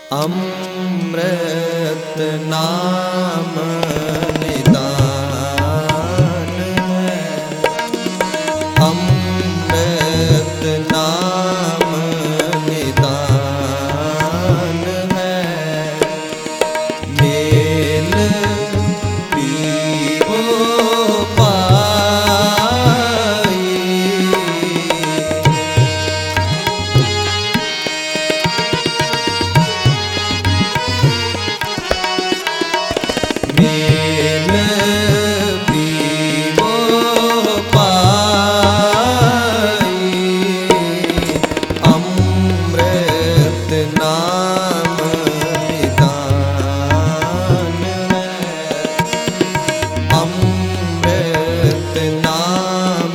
अमृत नाम निदान है, अमृत नाम निदान है। मेल पीवो पाई, मेल पीवो पाई, अमृत नाम निदान है, अमृत नाम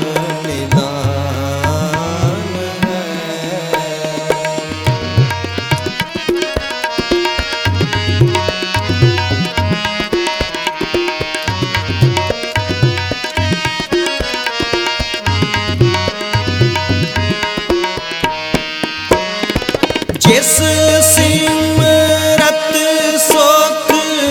निदान है। जिस सिमरत सुख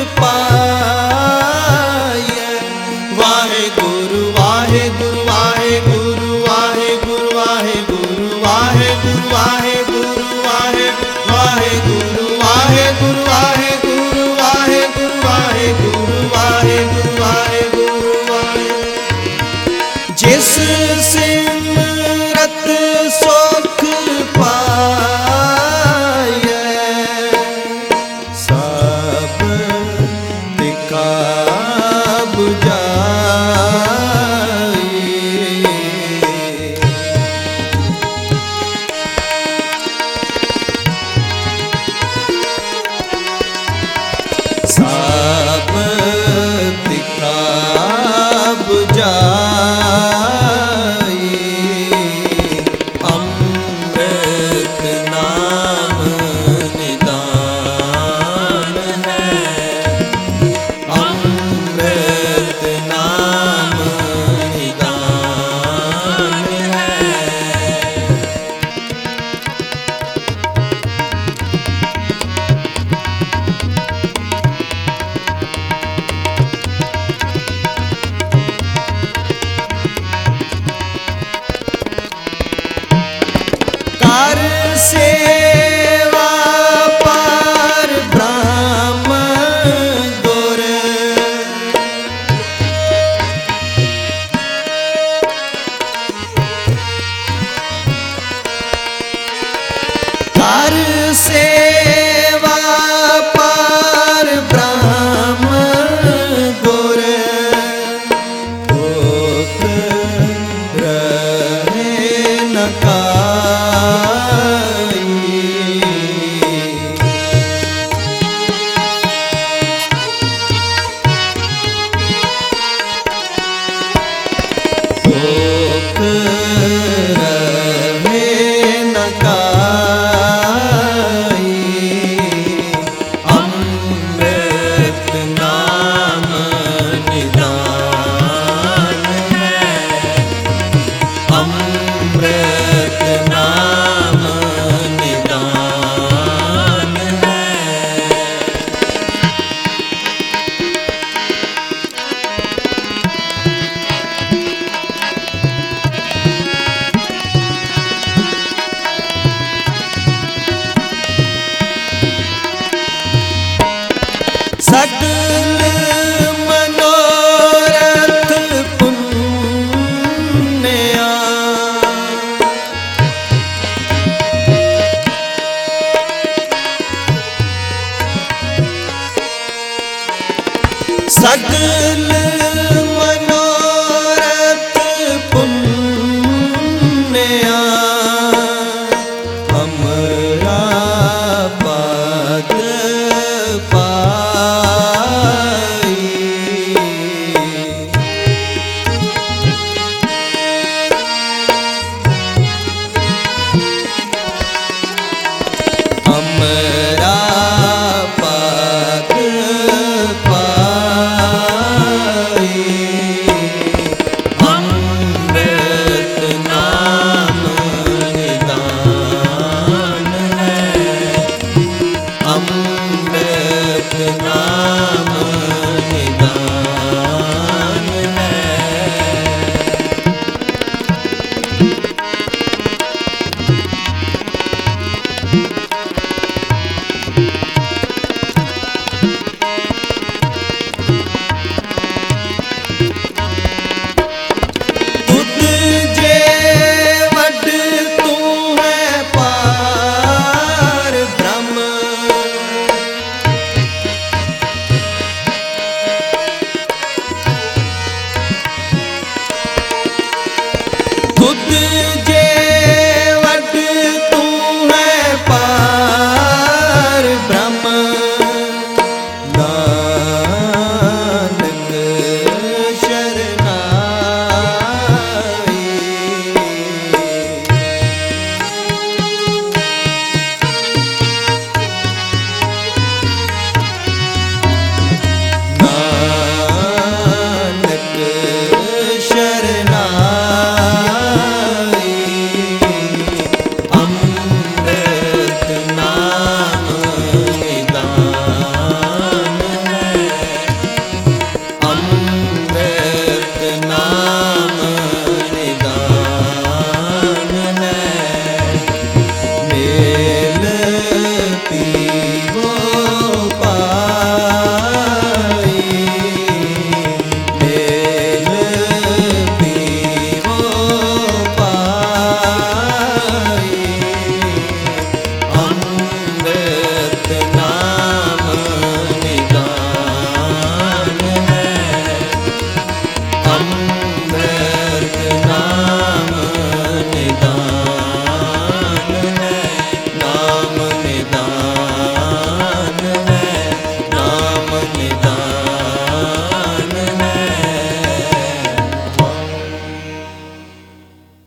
पाए, वाहे गुरु वाहे गुरु वाहे गुरु वाहे गुरु वाहे गुरु वाहे गुरु वाहे गुरु वाहे वाहे गुरु वाहे गुरु वाहे गुरु वाहे गुरु वाहे गुरु वाहे गुरु वाहे गुरु वाहे। जिस सिमरत सुख पाए, सब दिखा बुझाई, सब दिखा बुझाई, अमृत नाम निदान है, अमृत नाम निदान है। कर सेवा पर ब्रह्म गुर, कर से